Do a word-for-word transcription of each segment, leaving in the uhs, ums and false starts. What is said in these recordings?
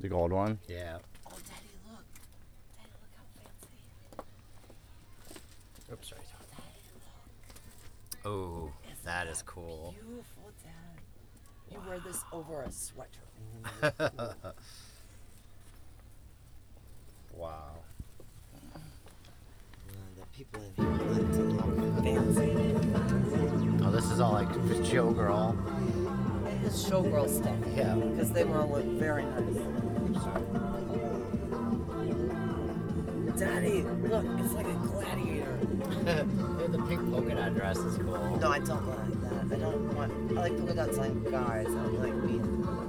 The gold one? Yeah. Oh, Daddy, look. Daddy, look how fancy. Oops, sorry. Daddy, look. Oh, that is cool. Beautiful, Dad. You wear this over a sweater. Wow. The people in here like to look fancy. Oh, this is all like showgirl. It's showgirl stuff. Yeah. Because they will look very nice. Daddy, look, it's like a gladiator. The pink polka dot dress is cool. No, I don't like that. I don't want. I like polka dots on guys. I like being.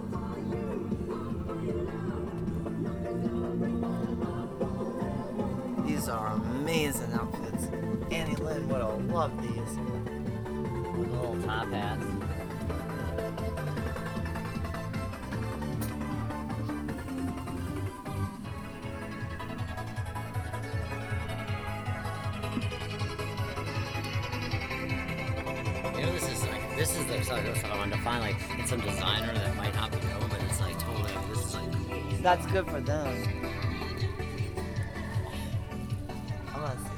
These are amazing outfits. Annie Lynn would have loved these. With little top hats. You know, this is like, this is the stuff I wanted to find, like, it's some designer that might not be known, but it's like totally, this is like cool. That's good for them. I want to see.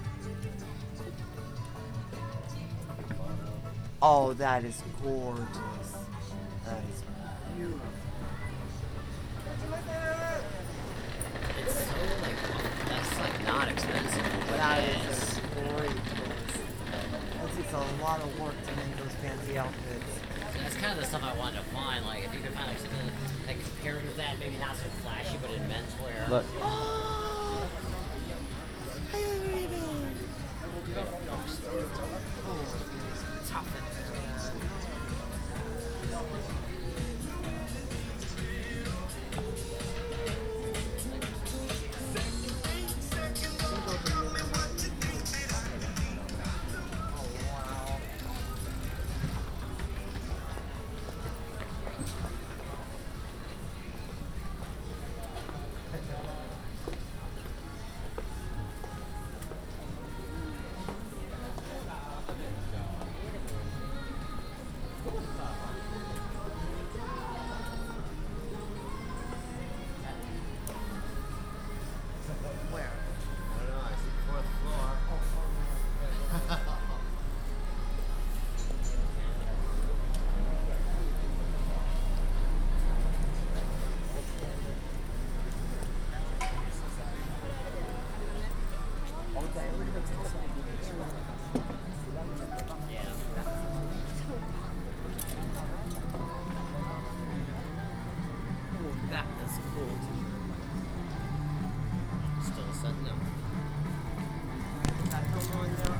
Oh, that is gorgeous. That is beautiful. It's so like, that's like not expensive, but That it is is. a great choice. That takes a lot of work to make those fancy outfits. That's kind of the stuff I wanted to find, like, if you could find like something like compared with that, maybe not so flashy, but in menswear. Look. Oh, top it. Where? I don't know, I see the fourth floor. That is cool. Still setting up. That film on there?